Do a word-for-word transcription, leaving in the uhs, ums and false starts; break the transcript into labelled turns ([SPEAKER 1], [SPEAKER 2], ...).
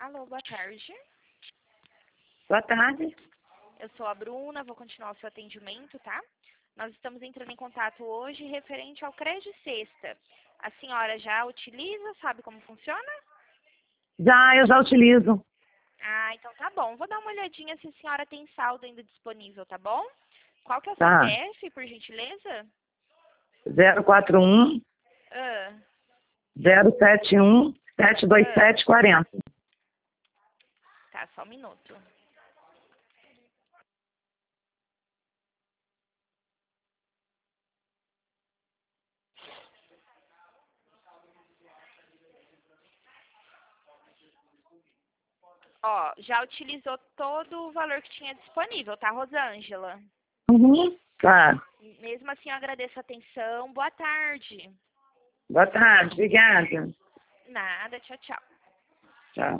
[SPEAKER 1] Alô, boa tarde.
[SPEAKER 2] Boa tarde.
[SPEAKER 1] Eu sou a Bruna, vou continuar o seu atendimento, tá? Nós estamos entrando em contato hoje referente ao Crédito Sexta. A senhora já utiliza, sabe como funciona?
[SPEAKER 2] Já, eu já utilizo.
[SPEAKER 1] Ah, então tá bom. Vou dar uma olhadinha se a senhora tem saldo ainda disponível, tá bom? Qual que é o
[SPEAKER 2] Tá.
[SPEAKER 1] C P F, por gentileza?
[SPEAKER 2] zero quatro um,
[SPEAKER 1] Ah,
[SPEAKER 2] zero sete um, sete dois
[SPEAKER 1] ah.
[SPEAKER 2] sete, quarenta.
[SPEAKER 1] Tá, só um minuto. Ó, já utilizou todo o valor que tinha disponível, tá, Rosângela?
[SPEAKER 2] Uhum. Tá.
[SPEAKER 1] Mesmo assim, eu agradeço a atenção. Boa tarde.
[SPEAKER 2] Boa tarde, obrigada.
[SPEAKER 1] Nada, tchau, tchau.